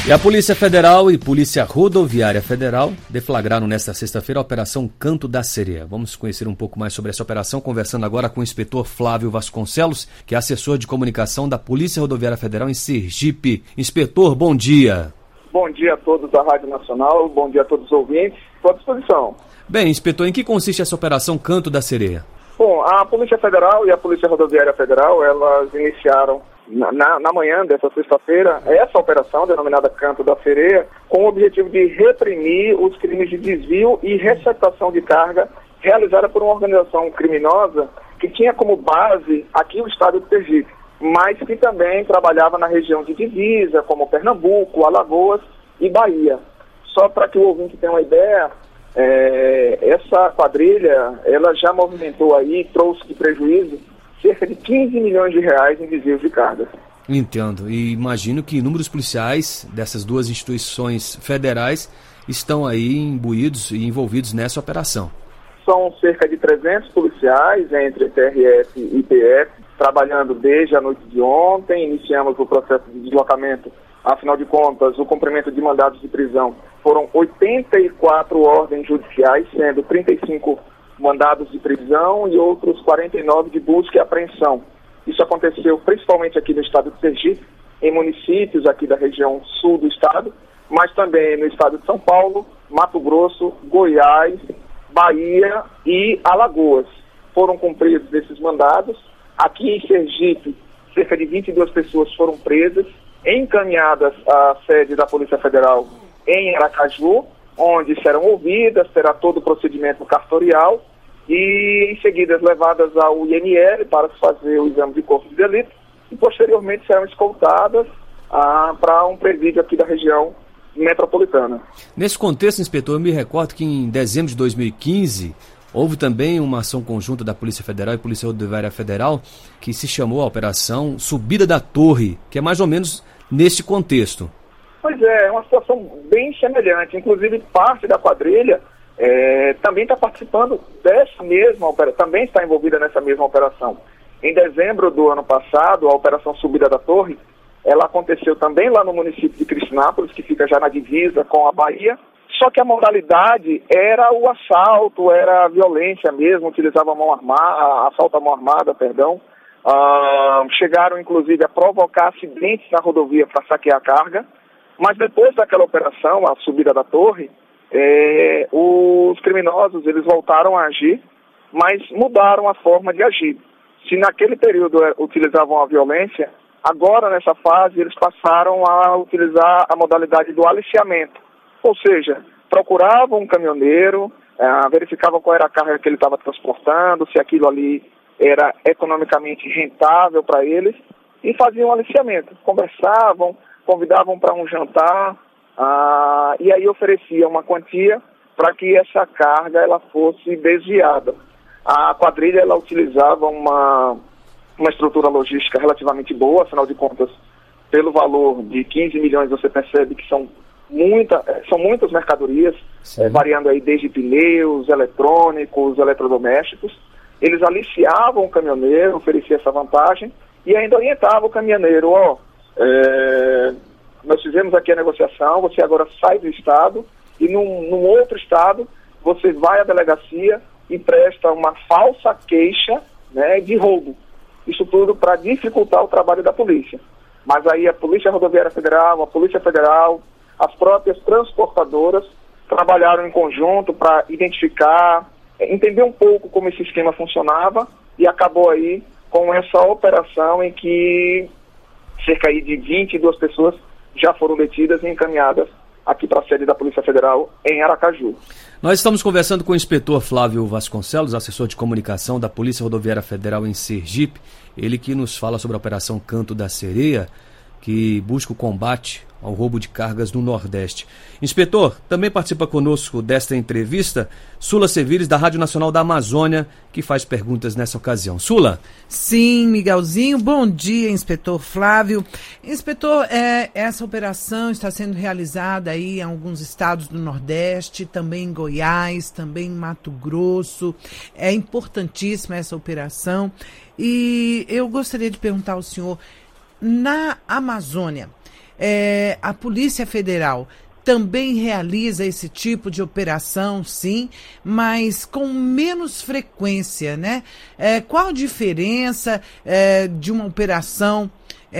E a Polícia Federal e Polícia Rodoviária Federal deflagraram nesta sexta-feira a Operação Canto da Sereia. Vamos conhecer um pouco mais sobre essa operação, conversando agora com o inspetor Flávio Vasconcelos, que é assessor de comunicação da Polícia Rodoviária Federal em Sergipe. Inspetor, bom dia. Bom dia a todos da Rádio Nacional, bom dia a todos os ouvintes, estou à disposição. Bem, inspetor, em que consiste essa Operação Canto da Sereia? Bom, a Polícia Federal e a Polícia Rodoviária Federal, elas iniciaram na manhã dessa sexta-feira essa operação denominada Canto da Sereia, com o objetivo de reprimir os crimes de desvio e receptação de carga realizada por uma organização criminosa que tinha como base aqui o estado de Sergipe, mas que também trabalhava na região de divisa, como Pernambuco, Alagoas e Bahia. Só para que o ouvinte tenha uma ideia, essa quadrilha, ela já movimentou aí, trouxe de prejuízo cerca de 15 milhões de reais em desvios de cargas. Entendo. E imagino que inúmeros policiais dessas duas instituições federais estão aí imbuídos e envolvidos nessa operação. São cerca de 300 policiais, entre TRF e PF, trabalhando desde a noite de ontem. Iniciamos o processo de deslocamento. Afinal de contas, o cumprimento de mandados de prisão foram 84 ordens judiciais, sendo 35 mandados de prisão e outros 49 de busca e apreensão. Isso aconteceu principalmente aqui no estado de Sergipe, em municípios aqui da região sul do estado, mas também no estado de São Paulo, Mato Grosso, Goiás, Bahia e Alagoas. Foram cumpridos esses mandados. Aqui em Sergipe, cerca de 22 pessoas foram presas, encaminhadas à sede da Polícia Federal em Aracaju, onde serão ouvidas, terá todo o procedimento cartorial e em seguida levadas ao IML para se fazer o exame de corpo de delito e posteriormente serão escoltadas para um presídio aqui da região metropolitana. Nesse contexto, inspetor, eu me recordo que em dezembro de 2015 houve também uma ação conjunta da Polícia Federal e Polícia Rodoviária Federal que se chamou a Operação Subida da Torre, que é mais ou menos neste contexto. Pois é uma situação bem semelhante. Inclusive, parte da quadrilha também está participando dessa mesma operação, também está envolvida nessa mesma operação. Em dezembro do ano passado, a Operação Subida da Torre, ela aconteceu também lá no município de Cristinápolis, que fica já na divisa com a Bahia, só que a modalidade era o assalto, era a violência mesmo, utilizava assalto à mão armada, perdão. Chegaram, inclusive, a provocar acidentes na rodovia para saquear a carga. Mas depois daquela operação, a Subida da Torre, os criminosos eles voltaram a agir, mas mudaram a forma de agir. Se naquele período utilizavam a violência, agora nessa fase eles passaram a utilizar a modalidade do aliciamento. Ou seja, procuravam um caminhoneiro, verificavam qual era a carga que ele estava transportando, se aquilo ali era economicamente rentável para eles, e faziam um aliciamento. Conversavam, convidavam para um jantar, e aí ofereciam uma quantia para que essa carga ela fosse desviada. A quadrilha ela utilizava uma estrutura logística relativamente boa, afinal de contas, pelo valor de 15 milhões você percebe que são muitas mercadorias, variando aí desde pneus, eletrônicos, eletrodomésticos. Eles aliciavam o caminhoneiro, ofereciam essa vantagem e ainda orientavam o caminhoneiro, nós fizemos aqui a negociação, você agora sai do estado e num outro estado você vai à delegacia e presta uma falsa queixa, de roubo. Isso tudo para dificultar o trabalho da polícia. Mas aí a Polícia Rodoviária Federal, a Polícia Federal, as próprias transportadoras trabalharam em conjunto para identificar, entender um pouco como esse esquema funcionava e acabou aí com essa operação em que cerca aí de 22 pessoas já foram detidas e encaminhadas aqui para a sede da Polícia Federal em Aracaju. Nós estamos conversando com o inspetor Flávio Vasconcelos, assessor de comunicação da Polícia Rodoviária Federal em Sergipe, ele que nos fala sobre a Operação Canto da Sereia, que busca o combate ao roubo de cargas no Nordeste. Inspetor, também participa conosco desta entrevista Sula Sevires, da Rádio Nacional da Amazônia, que faz perguntas nessa ocasião. Sula? Sim, Miguelzinho. Bom dia, inspetor Flávio. Inspetor, essa operação está sendo realizada aí em alguns estados do Nordeste, também em Goiás, também em Mato Grosso. É importantíssima essa operação. E eu gostaria de perguntar ao senhor, na Amazônia, a Polícia Federal também realiza esse tipo de operação, sim, mas com menos frequência, né? Qual a diferença de uma operação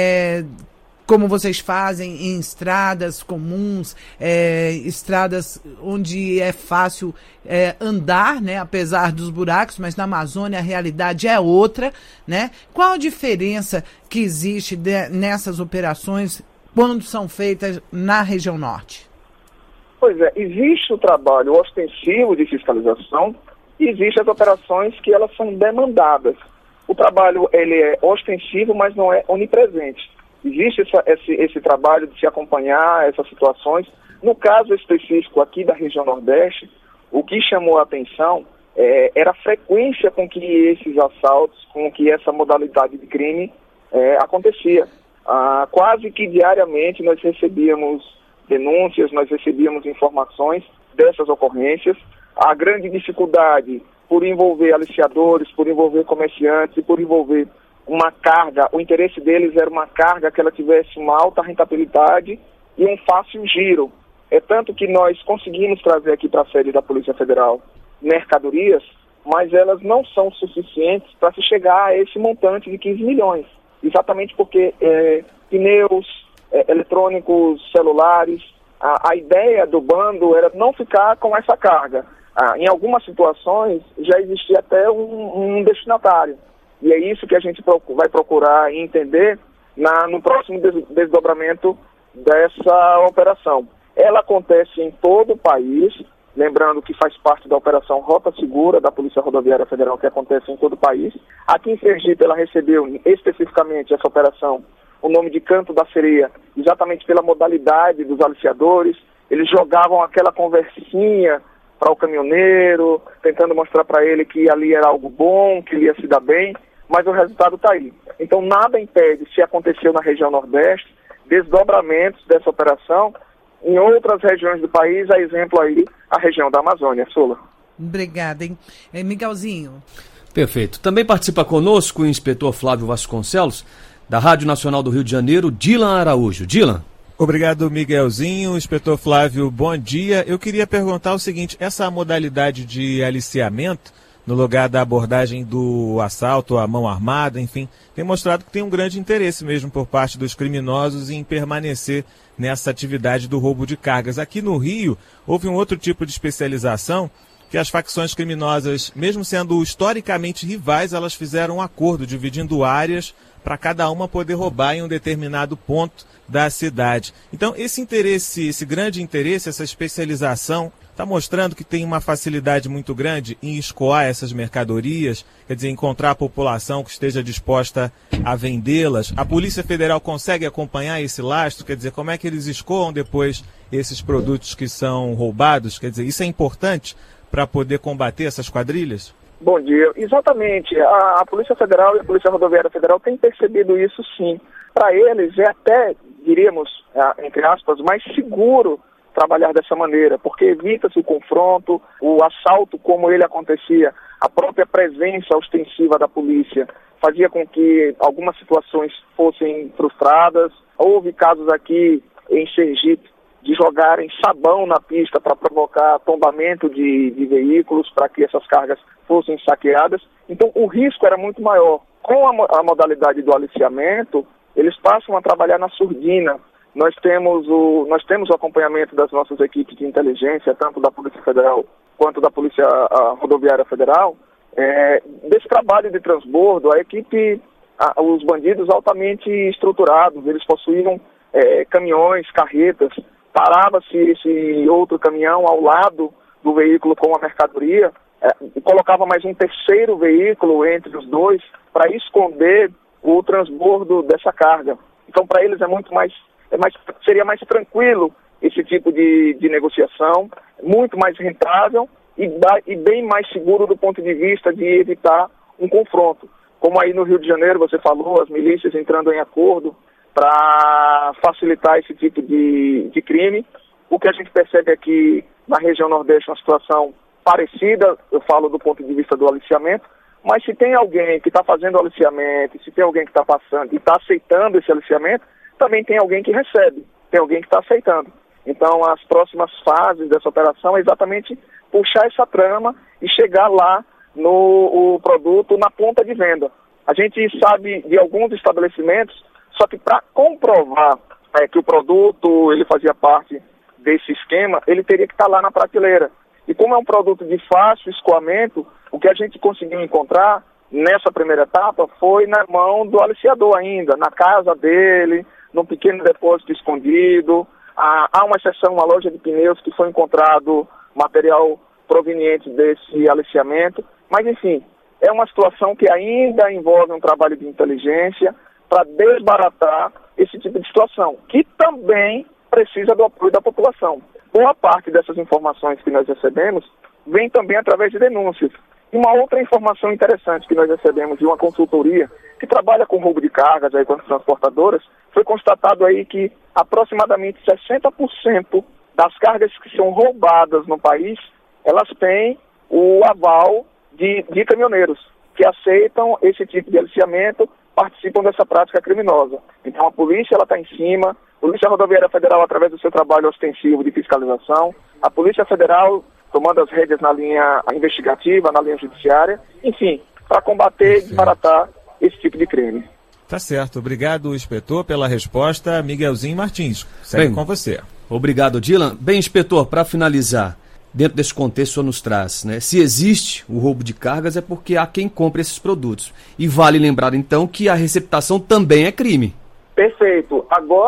como vocês fazem em estradas comuns, estradas onde é fácil andar, né? Apesar dos buracos, mas na Amazônia a realidade é outra, né? Qual a diferença que existe nessas operações quando são feitas na região norte? Pois é, existe o trabalho ostensivo de fiscalização e existem as operações que elas são demandadas. O trabalho ele é ostensivo, mas não é onipresente. Existe esse trabalho de se acompanhar essas situações. No caso específico aqui da região Nordeste, o que chamou a atenção era a frequência com que esses assaltos, com que essa modalidade de crime acontecia. Quase que diariamente nós recebíamos denúncias, nós recebíamos informações dessas ocorrências. A grande dificuldade por envolver aliciadores, por envolver comerciantes e por envolver uma carga, o interesse deles era uma carga que ela tivesse uma alta rentabilidade e um fácil giro. É tanto que nós conseguimos trazer aqui para a sede da Polícia Federal mercadorias, mas elas não são suficientes para se chegar a esse montante de 15 milhões. Exatamente porque pneus, eletrônicos, celulares, a ideia do bando era não ficar com essa carga. Em algumas situações já existia até um destinatário. E é isso que a gente vai procurar entender no próximo desdobramento dessa operação. Ela acontece em todo o país, lembrando que faz parte da Operação Rota Segura da Polícia Rodoviária Federal, que acontece em todo o país. Aqui em Sergipe ela recebeu especificamente essa operação o nome de Canto da Sereia, exatamente pela modalidade dos aliciadores. Eles jogavam aquela conversinha para o caminhoneiro, tentando mostrar para ele que ali era algo bom, que ele ia se dar bem, mas o resultado está aí. Então nada impede, se aconteceu na região Nordeste, desdobramentos dessa operação em outras regiões do país, a exemplo aí, a região da Amazônia. Sula. Obrigada, hein? Miguelzinho. Perfeito. Também participa conosco o inspetor Flávio Vasconcelos, da Rádio Nacional do Rio de Janeiro, Dilan Araújo. Dilan. Obrigado, Miguelzinho. Inspetor Flávio, bom dia. Eu queria perguntar o seguinte, essa modalidade de aliciamento, no lugar da abordagem do assalto à mão armada, enfim, tem mostrado que tem um grande interesse mesmo por parte dos criminosos em permanecer nessa atividade do roubo de cargas. Aqui no Rio, houve um outro tipo de especialização, que as facções criminosas, mesmo sendo historicamente rivais, elas fizeram um acordo dividindo áreas para cada uma poder roubar em um determinado ponto da cidade. Então, esse interesse, esse grande interesse, essa especialização, está mostrando que tem uma facilidade muito grande em escoar essas mercadorias, quer dizer, encontrar a população que esteja disposta a vendê-las. A Polícia Federal consegue acompanhar esse lastro, quer dizer, como é que eles escoam depois esses produtos que são roubados? Quer dizer, isso é importante para poder combater essas quadrilhas? Bom dia. Exatamente. A Polícia Federal e a Polícia Rodoviária Federal têm percebido isso, sim. Para eles é até, diríamos, entre aspas, mais seguro trabalhar dessa maneira, porque evita-se o confronto, o assalto como ele acontecia, a própria presença ostensiva da polícia fazia com que algumas situações fossem frustradas. Houve casos aqui em Sergipe de jogarem sabão na pista para provocar tombamento de veículos, para que essas cargas fossem saqueadas. Então o risco era muito maior. Com a modalidade do aliciamento, eles passam a trabalhar na surdina. Nós temos o acompanhamento das nossas equipes de inteligência, tanto da Polícia Federal quanto da Polícia Rodoviária Federal. Desse trabalho de transbordo, a equipe, os bandidos altamente estruturados, eles possuíam caminhões, carretas. Parava-se esse outro caminhão ao lado do veículo com a mercadoria, colocava mais um terceiro veículo entre os dois para esconder o transbordo dessa carga. Então, para eles seria mais tranquilo esse tipo de negociação, muito mais rentável e bem mais seguro do ponto de vista de evitar um confronto. Como aí no Rio de Janeiro, você falou, as milícias entrando em acordo para facilitar esse tipo de crime. O que a gente percebe aqui na região Nordeste é uma situação parecida, eu falo do ponto de vista do aliciamento, mas se tem alguém que está fazendo o aliciamento, se tem alguém que está passando e está aceitando esse aliciamento, também tem alguém que recebe, tem alguém que está aceitando. Então, as próximas fases dessa operação é exatamente puxar essa trama e chegar lá no produto na ponta de venda. A gente sabe de alguns estabelecimentos, só que para comprovar que o produto ele fazia parte desse esquema, ele teria que estar lá na prateleira. E como é um produto de fácil escoamento, o que a gente conseguiu encontrar nessa primeira etapa foi na mão do aliciador ainda, na casa dele, num pequeno depósito escondido. Há uma exceção, uma loja de pneus que foi encontrado material proveniente desse aliciamento. Mas, enfim, é uma situação que ainda envolve um trabalho de inteligência para desbaratar esse tipo de situação, que também precisa do apoio da população. Boa parte dessas informações que nós recebemos vem também através de denúncias. E uma outra informação interessante que nós recebemos de uma consultoria que trabalha com roubo de cargas aí com as transportadoras, foi constatado aí que aproximadamente 60% das cargas que são roubadas no país, elas têm o aval de caminhoneiros que aceitam esse tipo de aliciamento, participam dessa prática criminosa. Então a polícia está em cima, a Polícia Rodoviária Federal através do seu trabalho ostensivo de fiscalização, a Polícia Federal tomando as rédeas na linha investigativa, na linha judiciária, enfim, para combater e desbaratar esse tipo de crime. Tá certo. Obrigado, inspetor, pela resposta. Miguelzinho Martins, segue com você. Obrigado, Dylan. Bem, inspetor, para finalizar, dentro desse contexto o senhor nos traz, né? Se existe o roubo de cargas é porque há quem compre esses produtos. E vale lembrar, então, que a receptação também é crime. Perfeito.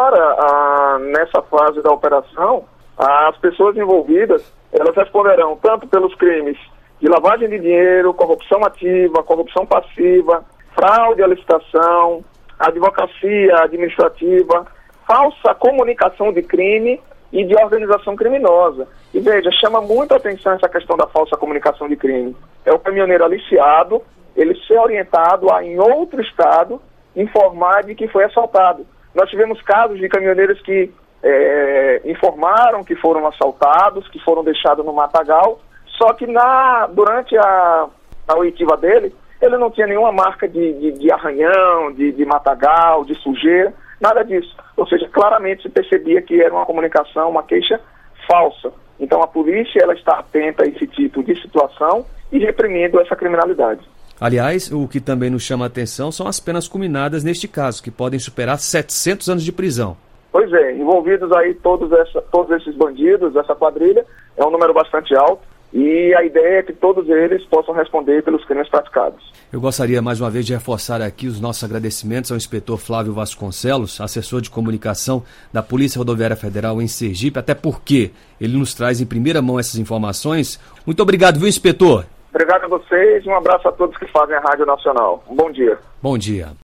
Agora, nessa fase da operação, as pessoas envolvidas, elas responderão tanto pelos crimes de lavagem de dinheiro, corrupção ativa, corrupção passiva, fraude à licitação, advocacia administrativa, falsa comunicação de crime e de organização criminosa. E veja, chama muito a atenção essa questão da falsa comunicação de crime. É o caminhoneiro aliciado, ele ser orientado a, em outro estado, informar de que foi assaltado. Nós tivemos casos de caminhoneiros que informaram que foram assaltados, que foram deixados no matagal, só que durante a oitiva dele, ele não tinha nenhuma marca de arranhão, de matagal, de sujeira, nada disso. Ou seja, claramente se percebia que era uma comunicação, uma queixa falsa. Então a polícia ela está atenta a esse tipo de situação e reprimindo essa criminalidade. Aliás, o que também nos chama a atenção são as penas culminadas neste caso, que podem superar 700 anos de prisão. Pois é, envolvidos aí todos esses bandidos, essa quadrilha, é um número bastante alto e a ideia é que todos eles possam responder pelos crimes praticados. Eu gostaria mais uma vez de reforçar aqui os nossos agradecimentos ao inspetor Flávio Vasconcelos, assessor de comunicação da Polícia Rodoviária Federal em Sergipe, até porque ele nos traz em primeira mão essas informações. Muito obrigado, viu, inspetor? Obrigado a vocês e um abraço a todos que fazem a Rádio Nacional. Um bom dia. Bom dia.